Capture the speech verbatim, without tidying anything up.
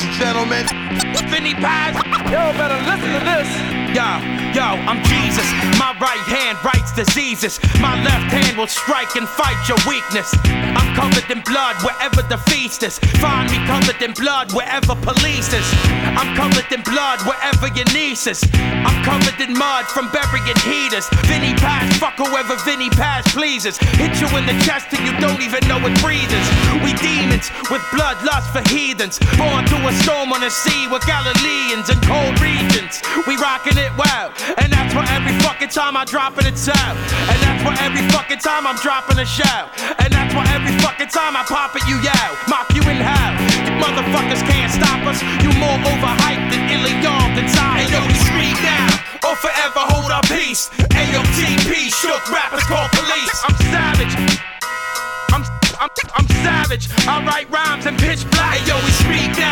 and gentlemen, Vinny Paz. Yo, better listen to this. Yo, yo, I'm Jesus. My right hand writes diseases. My left hand will strike and fight your weakness. I'm covered in blood wherever the feast is. Find me covered in blood wherever police is. I'm covered in blood wherever your niece is. I'm covered in mud from burying heaters. Vinny Paz, fuck whoever Vinny Paz pleases. Hit you in the chest till you don't even know it breathes. We demons with bloodlust for heathens. Born to a storm on the sea with Galileans in cold regions. We rockin' it well, and that's why every fucking time I drop it, it's out. And that's why every fucking time I'm dropping a shout. And that's why every fucking time I pop it, you yell, mock you in hell. You motherfuckers can't stop us. You more overhyped than Ilion Gonzalez. Ayo, we scream down, or forever hold our peace. Ayo, T P, shook rappers call police. I'm savage. I'm, I'm, I'm savage. I write rhymes and pitch black. Ayo, we speak down.